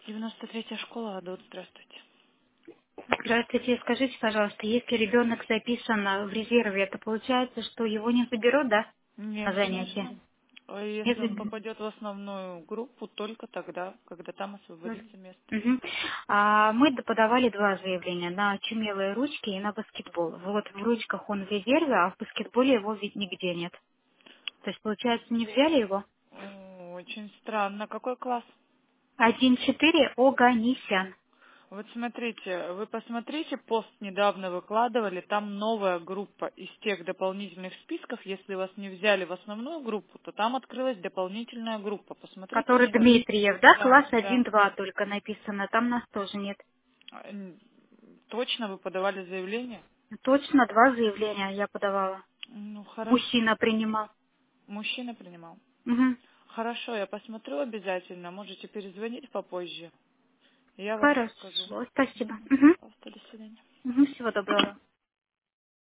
93-я школа, Адот, здравствуйте. Здравствуйте, скажите, пожалуйста, если ребенок записан в резерве, это получается, что его не заберут, да, на Нет, занятия? конечно. А если он Если... попадет в основную группу, только тогда, когда там освободится место. Мгм. Мы подавали два заявления на очумелые ручки и на баскетбол. Вот в ручках он в резерве, а в баскетболе его ведь нигде нет. То есть, получается, не взяли его? Очень странно. Какой класс? 1-4 Оганисян, Вот смотрите, вы посмотрите, пост недавно выкладывали, там новая группа из тех дополнительных списков. Если вас не взяли в основную группу, то там открылась дополнительная группа. Посмотрите который недавно. Дмитриев, да, Да, класс да. 1-2 только написано, там нас тоже нет. Точно вы подавали заявление? Точно, два заявления я подавала. Ну, хорошо. Мужчина принимал. Мужчина принимал. Мгм. Хорошо, я посмотрю обязательно. Можете перезвонить попозже. Я вам скажу. Хорошо, спасибо. Мгм. Пожалуйста, до свидания. Мгм, всего доброго.